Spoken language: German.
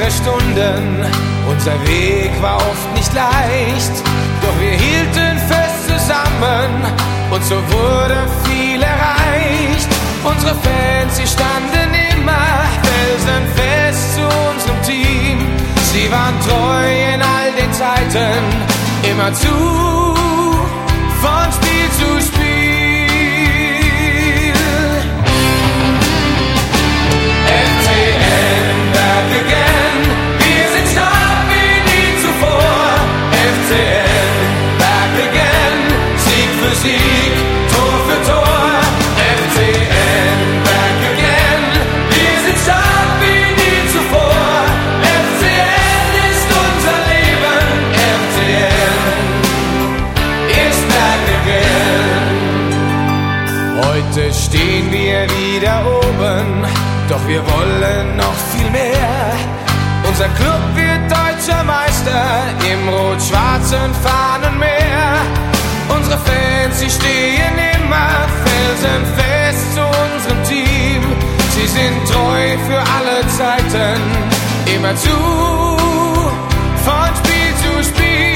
schwere Stunden, unser Weg war oft nicht leicht, doch wir hielten fest zusammen und so wurde viel erreicht. Unsere Fans, sie standen immer felsenfest zu unserem Team. Sie waren treu in all den Zeiten, immer zu, von Spiel zu Spiel. FCN, back again, wir sind stark wie nie zuvor. FCN, back again, Sieg für Sieg, Tor für Tor. FCN, back again, wir sind stark wie nie zuvor. FCN ist unser Leben, FCN ist back again. Heute stehen wir wieder oben, doch wir wollen noch viel mehr. Unser Club wird deutscher Meister im rot-schwarzen Fahnenmeer. Unsere Fans, sie stehen immer felsenfest zu unserem Team. Sie sind treu für alle Zeiten, immer zu, von Spiel zu Spiel.